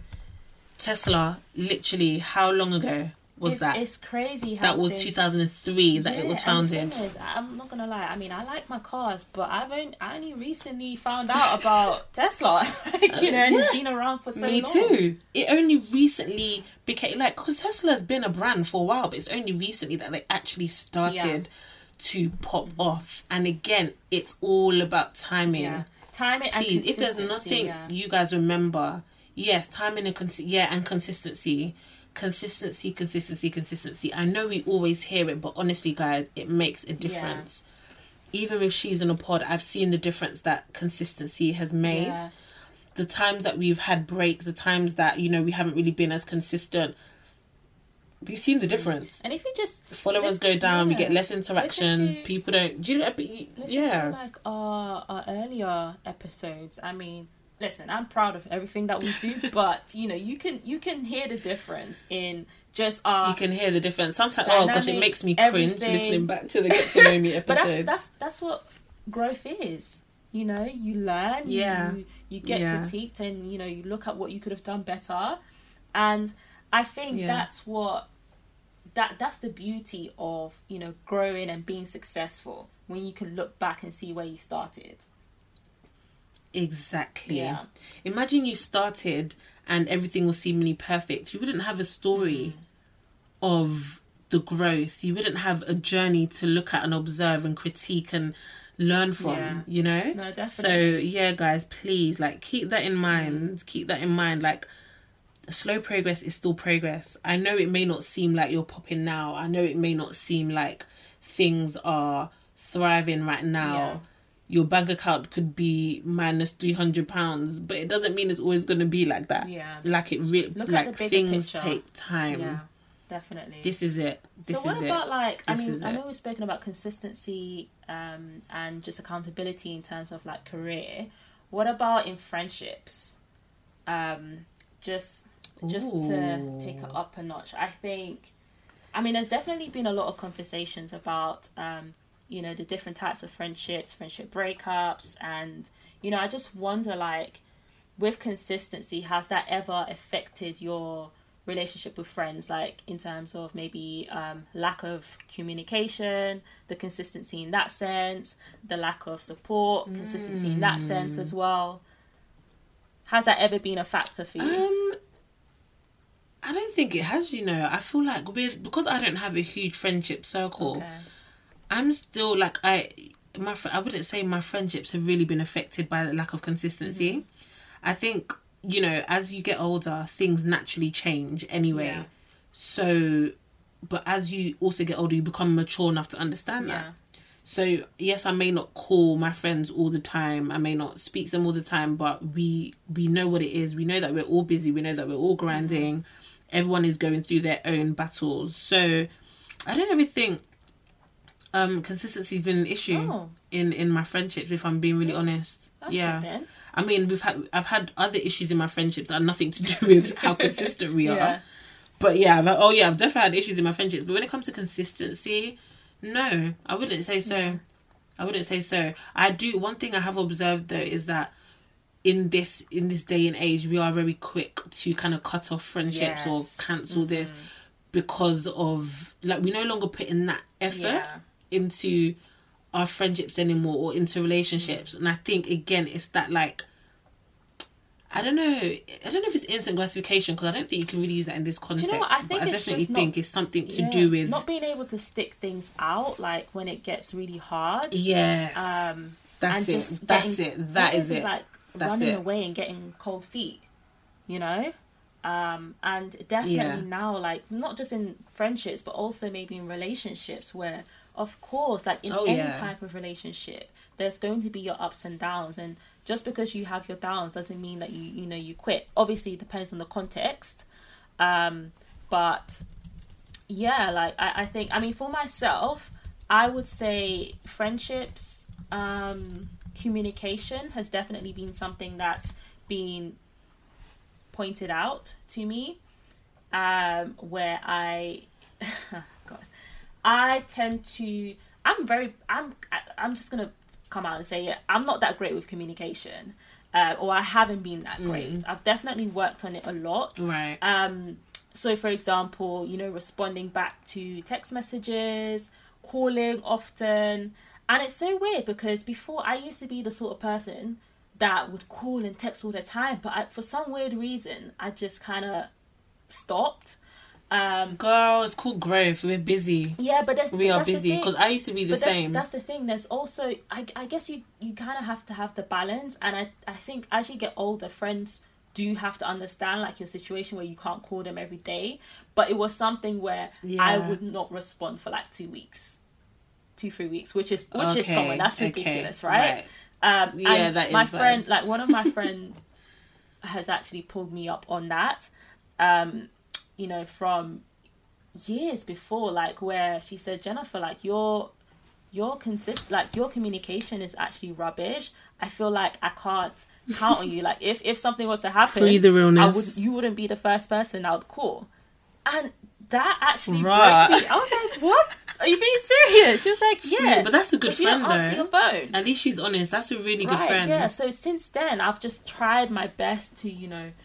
Tesla, literally, how long ago was it's, that? It's crazy how that was this... two thousand three that yeah, it was founded. And the thing is, I'm not gonna lie, I mean, I like my cars, but I've only, I only recently found out about Tesla. Like, you know, and it's been around for so Me long. Me too. It only recently became, like, because Tesla's been a brand for a while, but it's only recently that they actually started yeah. to pop mm-hmm. off. And again, it's all about timing. Yeah. Timing and Please, consistency. if there's nothing yeah. you guys remember, yes, timing and cons- yeah, and consistency. Consistency, consistency, consistency. I know we always hear it, but honestly, guys, it makes a difference. Yeah. Even with She's on a Pod, I've seen the difference that consistency has made. Yeah. The times that we've had breaks, the times that, you know, we haven't really been as consistent, we've seen the difference. And if you just followers go down, yeah. we get less interaction. To, people don't. Do you know? Listen yeah. to like our our earlier episodes. I mean, listen, I'm proud of everything that we do, but you know, you can you can hear the difference in just our. You can hear the difference. Sometimes, oh gosh, it makes me cringe everything. listening back to the Get to Know Me episode. But that's that's that's what growth is. You know, you learn. Yeah. You, you get yeah. critiqued, and you know, you look at what you could have done better, and. I think Yeah. that's what that that's the beauty of, you know, growing and being successful, when you can look back and see where you started. Exactly. Yeah. Imagine you started and everything was seemingly perfect. You wouldn't have a story Mm. of the growth. You wouldn't have a journey to look at and observe and critique and learn from, Yeah. you know? No, definitely. So, yeah, guys, please, like, keep that in mind. Mm. Keep that in mind. Like, slow progress is still progress. I know it may not seem like you're popping now. I know it may not seem like things are thriving right now. Yeah. Your bank account could be minus three hundred pounds, but it doesn't mean it's always going to be like that. Yeah. Like, it re- Look at like the bigger things picture. take time. Yeah, definitely. This is it. This so what is about it. like, I This mean, is I it. know we've spoken about consistency um, and just accountability in terms of like career. What about in friendships? Um, just just to Ooh. take it up a notch. I think, I mean, there's definitely been a lot of conversations about, um, you know, the different types of friendships, friendship breakups. And, you know, I just wonder, like, with consistency, has that ever affected your relationship with friends? Like, in terms of maybe um, lack of communication, the consistency in that sense, the lack of support, consistency in that sense as well. Has that ever been a factor for you? Um, I don't think it has, you know. I feel like with because I don't have a huge friendship circle, Okay. I'm still like I my fr- I wouldn't say my friendships have really been affected by the lack of consistency. Mm-hmm. I think, you know, as you get older, things naturally change anyway. Yeah. So, but as you also get older, you become mature enough to understand that. Yeah. So, yes, I may not call my friends all the time. I may not speak to them all the time, but we we know what it is. We know that we're all busy. We know that we're all grinding. Everyone is going through their own battles. So, I don't ever think um, consistency has been an issue Oh. in, in my friendships, if I'm being really That's- honest. That's yeah. good then. I mean, we've had I've had other issues in my friendships that are nothing to do with how consistent we are. Yeah. But yeah, I've, oh yeah, I've definitely had issues in my friendships. But when it comes to consistency, no, I wouldn't say so. Yeah. I wouldn't say so. I do. One thing I have observed though is that in this in this day and age, we are very quick to kind of cut off friendships or Yes. cancel this because of like we no longer put in that effort Yeah. into our friendships anymore or into relationships. And I think again, it's that like. I don't know. I don't know if it's instant gratification because I don't think you can really use that in this context. what? I think but I it's definitely just think not- it's something to Yeah. do with not being able to stick things out, like when it gets really hard. yes. Um, That's and it. just That's getting- it. That what is it. Like That's running it. away and getting cold feet, you know. Um, and definitely Yeah. now, like not just in friendships, but also maybe in relationships, where of course, like in Oh, any yeah. type of relationship, there's going to be your ups and downs, and just because you have your downs doesn't mean that you you know you quit. Obviously, it depends on the context. Um, but yeah, like I, I think I mean for myself, I would say friendships, um, communication has definitely been something that's been pointed out to me. Um, where I, God, I tend to. I'm very. I'm. I- I'm just gonna come out and say it. I'm not that great with communication, uh, or I haven't been that great. I've definitely worked on it a lot. Right. Um, so for example, you know, responding back to text messages, calling often. And it's so weird because before I used to be the sort of person that would call and text all the time, but I, for some weird reason, I just kind of stopped. Um, Girl, it's called growth. We're busy. yeah, but that's, We are that's the busy thing. because I used to be the But that's, same. that's the thing. There's also, I, I guess you, you kind of have to have the balance. And I, I think as you get older, friends do have to understand like your situation where you can't call them every day. But it was something where I Yeah. would not respond for like two weeks, two, three weeks, which is, which is Okay, common. That's okay, ridiculous, right? right. Um, Yeah, and that is my bad. friend, like one of my friend has actually pulled me up on that. Um, you know, from years before, like where she said, Jennifer, like your your consist like your communication is actually rubbish. I feel like I can't count on you. Like if if something was to happen, Free the I realness. would you wouldn't be the first person I would call. And that actually Right. broke me. I was like, what? Are you being serious? She was like, yeah. But that's a good if you friend, don't answer though. your phone. At least she's honest. That's a really good Right, friend. yeah. So since then, I've just tried my best to, you know,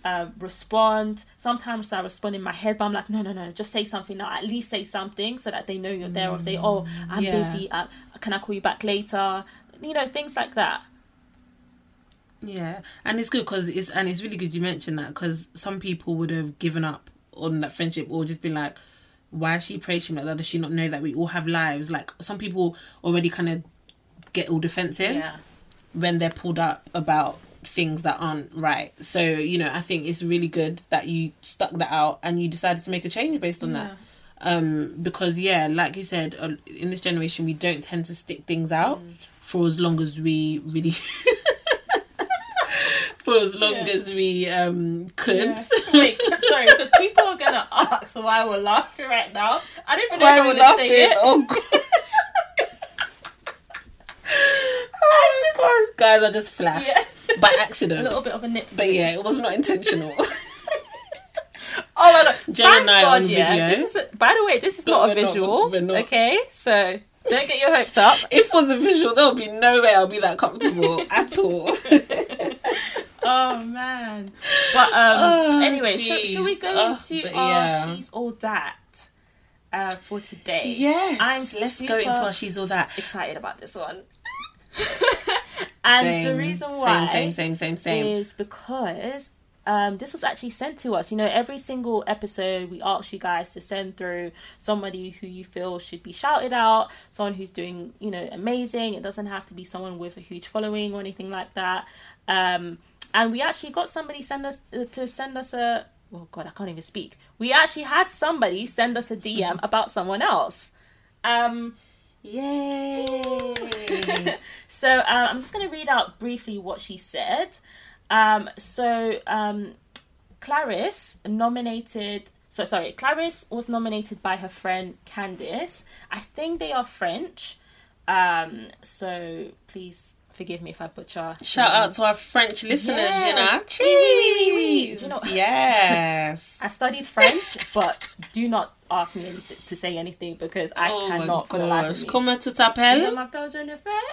uh, respond. Sometimes I respond in my head, but I'm like, no, no, no, just say something now. At least say something so that they know you're there, or say, oh, I'm Yeah. busy. Uh, can I call you back later? You know, things like that. Yeah, and it's good because it's and it's really good you mentioned that, because some people would have given up on that friendship or just been like, why is she approaching me like that? Does she not know that we all have lives? Like, some people already kind of get all defensive Yeah. when they're pulled up about things that aren't right. So, you know, I think it's really good that you stuck that out and you decided to make a change based on that. Um, because, yeah, like you said, uh, in this generation, we don't tend to stick things out mm. for as long as we really... for as long Yeah. as we um, could. Yeah. Wait, sorry, because people are going to ask why we're laughing right now. I don't even know Why if I are we want to say it. Oh, gosh. oh, my gosh. Guys, I just flashed Yeah. by A accident. little bit of a nip. But yeah, it was not intentional. Oh my god! Jen Thank and I God, on yeah. video. This is a, by the way, this is But not a we're not- visual. we're not. Okay, so don't get your hopes up. If it was a visual, there would be no way I'll be that comfortable at all. Oh man! But um, Oh, anyway, so, jeez. should we go Oh, into but our yeah. She's All That uh, for today? Yes. I'm Let's super go into our She's All That. excited about this one. And Same, the reason why Same, same, same, same, same. is because um, this was actually sent to us. You know, every single episode we ask you guys to send through somebody who you feel should be shouted out, someone who's doing, you know, amazing. It doesn't have to be someone with a huge following or anything like that. Um, and we actually got somebody send us uh, to send us a. Oh God, I can't even speak. We actually had somebody send us a D M about someone else. Um, Yay! So uh, I'm just going to read out briefly what she said. Um, so um, Clarice nominated... So sorry, Clarice was nominated by her friend Candice. I think they are French. Um, so please forgive me if I butcher. Shout out to our French listeners, Yes. you know. Oui, oui, oui, oui, oui. Cheese. Do you know- Yes. I studied French, but do not ask me anything, to say anything because I Oh my cannot for the life of gosh. me. Comment tu Je t'appelles? m'appelle Jennifer.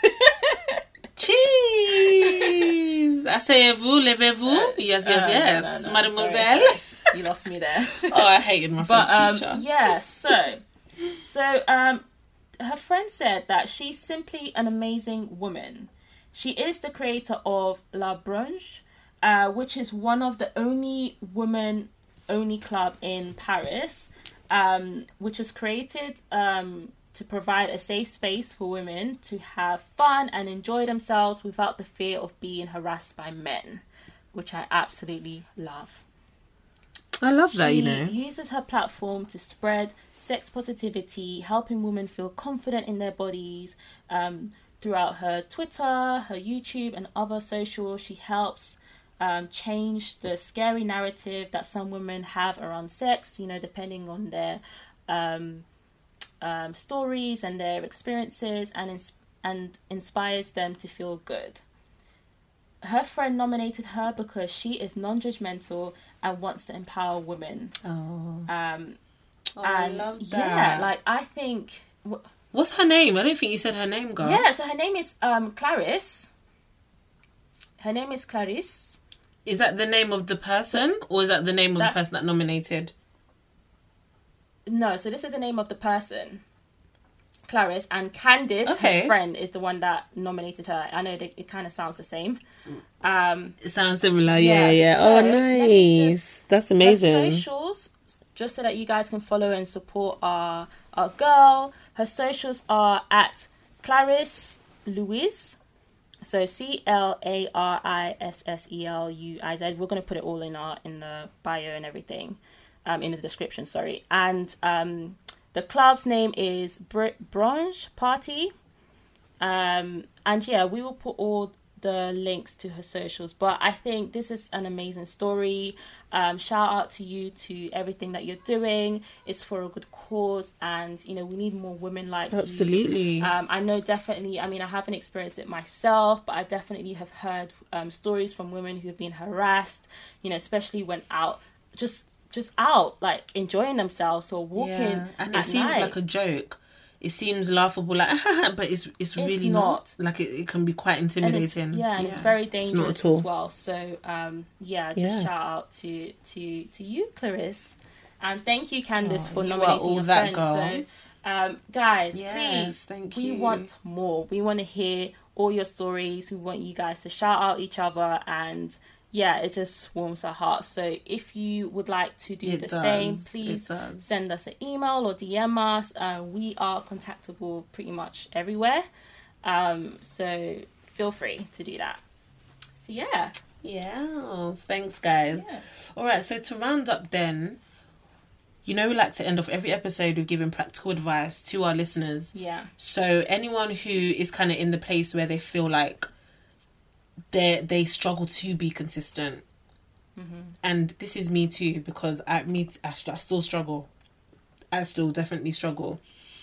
Cheese. Asseyez-vous, levez-vous. Yes, yes, Uh, yes. no, no, no, Mademoiselle. sorry, sorry. You lost me there. Oh, I hated my French But um, teacher. yeah, so so um, her friend said that she's simply an amazing woman. She is the creator of La Brunch, uh, which is one of the only women-only club in Paris, um, which was created um, to provide a safe space for women to have fun and enjoy themselves without the fear of being harassed by men, which I absolutely love. I love that, She you know. uses her platform to spread sex positivity, helping women feel confident in their bodies. Um, throughout her Twitter, her YouTube, and other socials, she helps um, change the scary narrative that some women have around sex, you know, depending on their um, um, stories and their experiences, and ins- and inspires them to feel good. Her friend nominated her because she is non-judgmental and wants to empower women. Oh, Um, oh I and love yeah, that. like I think, w- What's her name? I don't think you said her name, girl. yeah. So her name is um Clarice. Her name is Clarice. Is that the name of the person, or is that the name of That's- the person that nominated? No, so this is the name of the person, Clarice, and Candice, Okay. her friend, is the one that nominated her. I know that it kind of sounds the same. Um, It sounds similar. Yeah, Yeah, yeah. so Oh, let me nice. just- That's her amazing. socials, just so that you guys can follow and support our our girl. Her socials are at Clarice Louise. So C L A R I S S E L U I Z. We're gonna put it all in our in the bio and everything, um, in the description. Sorry, and um, the club's name is Br- Brunch Party. Um, and yeah, we will put all the links to her socials. But I think this is an amazing story. Um, shout out to you to everything that you're doing. It's for a good cause, and you know we need more women like you. Absolutely. Um, I know definitely, I mean, I haven't experienced it myself, but I definitely have heard um, stories from women who have been harassed, you know, especially when out, just just out, like, enjoying themselves or walking Yeah. And it at seems night. like a joke. it seems laughable, like, but it's it's really It's not. not. Like, it, it can be quite And it's, intimidating. yeah, and it's very It's dangerous not at all. as well. So, um, yeah, just Yeah. shout out to to to you, Clarisse, and thank you, Candice, Oh, for you are nominating all your that friends. girl. So, um, guys, Yes, please, thank we you. want more. We want to hear all your stories. We want you guys to shout out each other, and yeah, it just warms our hearts. So, if you would like to do It the does. same, It please does. send us an email or D M us. Uh, we are contactable pretty much everywhere. Um, so feel free to do that. So yeah. Yeah, thanks, guys. Yeah. All right, so to round up then, you know, we like to end off every episode with giving practical advice to our listeners. Yeah. So anyone who is kind of in the place where they feel like they they struggle to be consistent, Mm-hmm. and this is me too, because I me I, st- I still struggle. I still definitely struggle.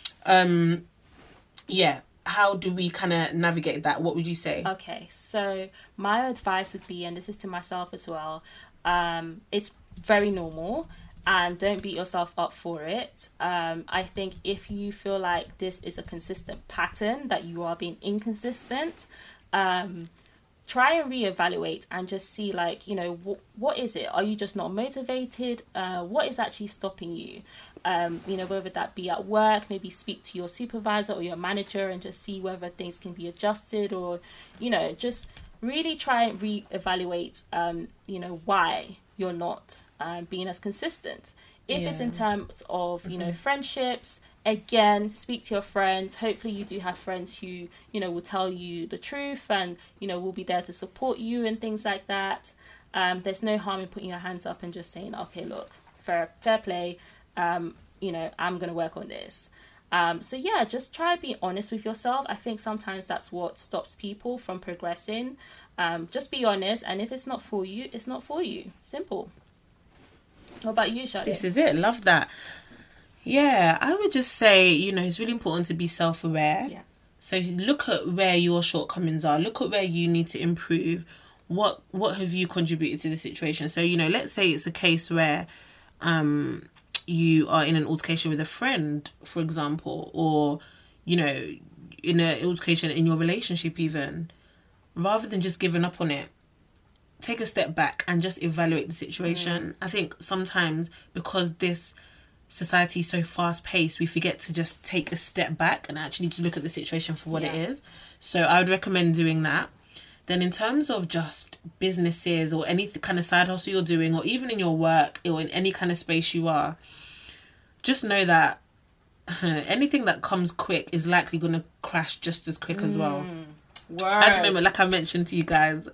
Um, yeah. How do we kind of navigate that? What would you say? Okay, so my advice would be, and this is to myself as well, um, it's very normal, and don't beat yourself up for it. Um, I think if you feel like this is a consistent pattern, that you are being inconsistent, um, try and reevaluate and just see, like, you know, wh- what is it? Are you just not motivated? Uh, what is actually stopping you? Um, you know, whether that be at work, maybe speak to your supervisor or your manager and just see whether things can be adjusted, or, you know, just really try and reevaluate, um, you know, why you're not um, being as consistent. If it's in Yeah. terms of, you know, friendships, again, speak to your friends. Hopefully you do have friends who, you know, will tell you the truth and, you know, will be there to support you and things like that. Um, there's no harm in putting your hands up and just saying, okay, look, fair, fair play. Um, you know, I'm going to work on this. Um, so yeah, just try to be honest with yourself. I think sometimes that's what stops people from progressing. Um, just be honest. And if it's not for you, it's not for you. Simple. What about you, Shadi? This is it. Love that. Yeah, I would just say, you know, it's really important to be self-aware. Yeah. So look at where your shortcomings are. Look at where you need to improve. What what have you contributed to the situation? So, you know, let's say it's a case where um you are in an altercation with a friend, for example, or, you know, in an altercation in your relationship even. Rather than just giving up on it, take a step back and just evaluate the situation. I think sometimes because this society is so fast paced, we forget to just take a step back and actually to look at the situation for what Yeah. it is. So I would recommend doing that. Then in terms of just businesses or any th- kind of side hustle you're doing, or even in your work or in any kind of space you are, just know that anything that comes quick is likely going to crash just as quick as well. Word. At the moment, like I mentioned to you guys,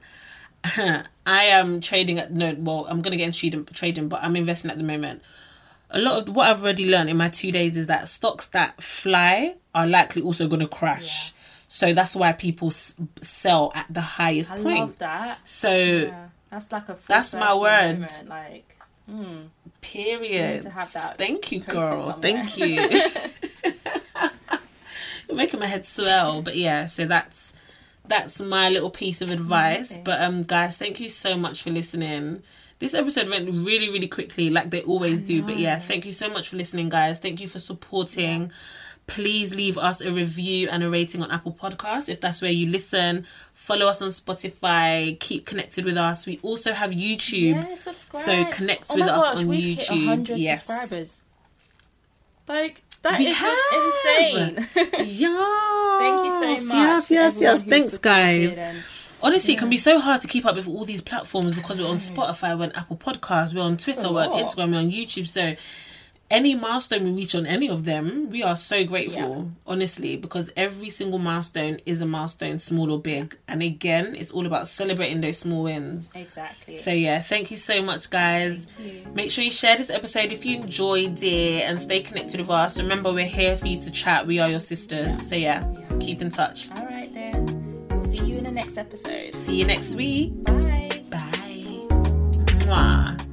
I am trading at no. Well, I'm gonna get into trading, trading, but I'm investing at the moment. A lot of what I've already learned in my two days is that stocks that fly are likely also gonna crash. Yeah. So that's why people s- sell at the highest I point. love that. So Yeah. That's like a full That's my circle word. moment, Like, mm. period. You need to have that Thank you, posted girl. somewhere. Thank you. You're making my head swell. But yeah, so that's that's my little piece of advice. Amazing. But um guys, thank you so much for listening. This episode went really, really quickly, like they always do. But yeah, thank you so much for listening, guys. Thank you for supporting. Yeah. Please leave us a review and a rating on Apple Podcasts if that's where you listen. Follow us on Spotify. Keep connected with us. We also have YouTube. Yeah, subscribe. So connect oh with my us gosh, on we've YouTube. Hit one hundred yes. subscribers. Like, that We is have. just insane. Yeah. Thank you so much. Yes, to yes, everyone yes. who's Thanks, guys. supported and- Honestly, Yeah. it can be so hard to keep up with all these platforms because we're on Spotify, we're on Apple Podcasts, we're on Twitter, a we're on lot. Instagram, we're on YouTube. So any milestone we reach on any of them, we are so grateful, honestly, because every single milestone is a milestone, small or big. And again, it's all about celebrating those small wins. Exactly. So yeah, thank you so much, guys. Thank you. Make sure you share this episode if you enjoyed it and stay connected with us. Remember, we're here for you to chat. We are your sisters. So yeah, Yeah. keep in touch. All right, then. We'll see you in the next episode. See you next week. Bye. Bye. Mwah.